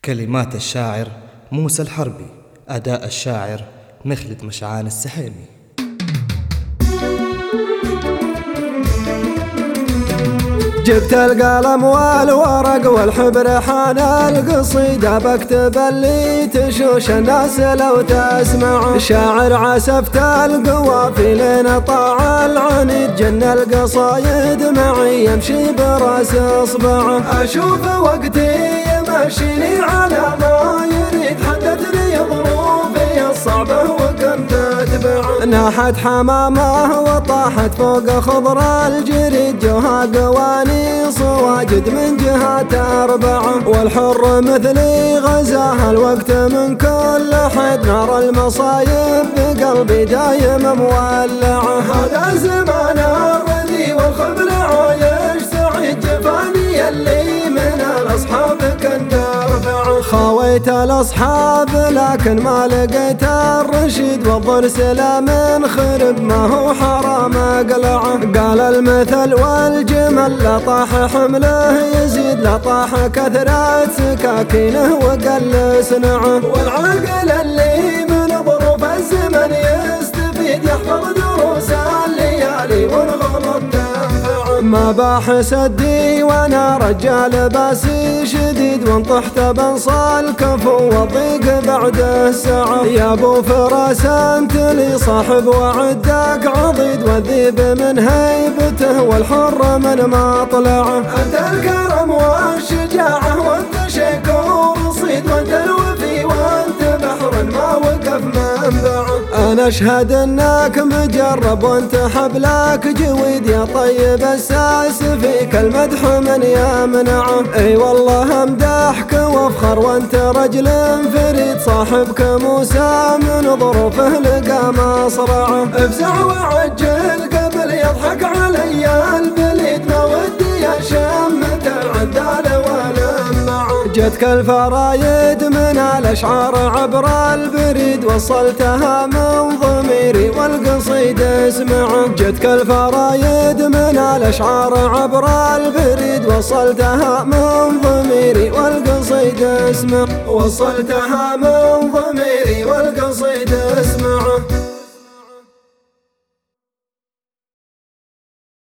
كلمات الشاعر موسى الحربي، أداء الشاعر مخلد مشعان السحيمي. جبت القلم والورق والحبر حان القصيدة بكتب اللي تشوش الناس لو تسمع. شاعر عسفت القوافي طاع العنيد، جن القصايد معي يمشي براس اصبعه. اشوف وقتي يمشيني على ما يريد، حدثني ظروفي الصعبة وكنت اتبعه. ناحت حمامه وطاحت فوق خضر الجريد، جوها قواني صواجد من جهات أربعة. والحر مثلي غزاها الوقت من كل حد، نار المصايب بقلبي دايم مولعة. هذا زمان الرذي والخبل عايش سعيد، جفاني اللي من الأصحاب كنت أرفع. خاويت الأصحاب لكن ما لقيت الرشيد، والظن سلام خرب ما هو حرام أقلعه. قال المثل والجمل لا طاح حمله يزيد، لا طاح كثرة سكاكينه وقل صنعه. والعاقل اللي من ظروف الزمن يستفيد، يحفظ دروس الليالي والغلط تنفعه. ما باح سدي وانا رجال باسي شديد، وان طحت بنصى الكفو والضيق بعد الساعة. يا ابو فراس انت لي صاحب وعدك عضيد، والذيب من هيبته والحر من مطلعه. انت الكرم والشجاعة وانت شكور صيد، وانت الوفي وانت بحر ما وقف منبعه. انا اشهد انك مجرب وانت حبلك جويد، يا طيب الساس فيك المدح من يمنعه. اي والله امدحك وافخر وانت رجل فريد، صاحبك موسى من ظروفه لقى مصرعه. افزع وعجل قبل يضحك علي البليد، ما ودي اشمت العدال والمعه. جتك الفرايد من الاشعار عبر البريد، وصلتها من ضميري والقصيد اسمعه. جتك الفرايد من الاشعار عبر البريد، وصلتها من ضميري والقصيد اسمع. وصلتها من ضميري والقصيد